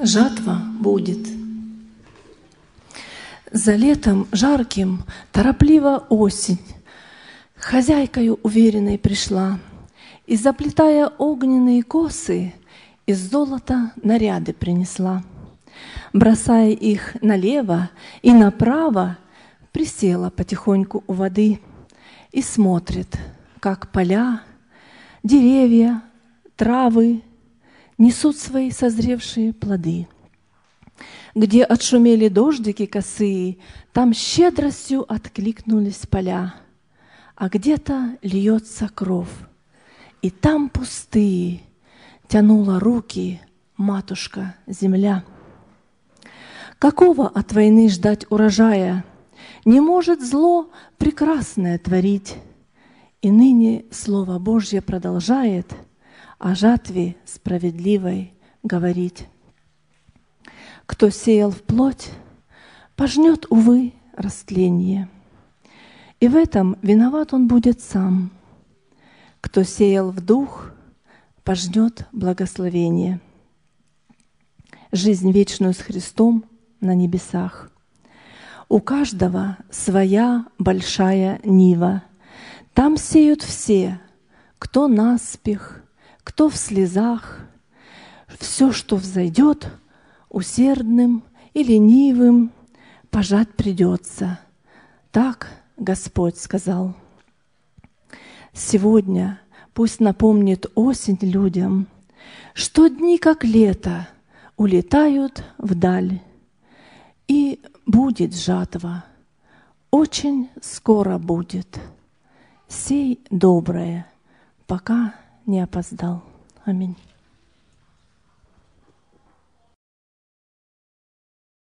Жатва будет. За летом жарким торопливо осень хозяйкою уверенной пришла, и, заплетая огненные косы, из золота наряды принесла. Бросая их налево и направо, присела потихоньку у воды и смотрит, как поля, деревья, травы несут свои созревшие плоды. Где отшумели дождики косые, там щедростью откликнулись поля, а где-то льется кровь, и там пустые тянула руки матушка земля. Какого от войны ждать урожая? Не может зло прекрасное творить. И ныне Слово Божье продолжает о жатве справедливой говорить. Кто сеял в плоть, пожнет, увы, растление. И в этом виноват он будет сам. Кто сеял в дух, пожнет благословение. Жизнь вечную с Христом на небесах. У каждого своя большая нива. Там сеют все, кто наспех, кто в слезах. Все, что взойдет, усердным и ленивым пожать придется. Так Господь сказал. Сегодня пусть напомнит осень людям, что дни, как лето, улетают вдаль. И будет жатва, очень скоро будет. Сей доброе, пока не опоздал. Аминь.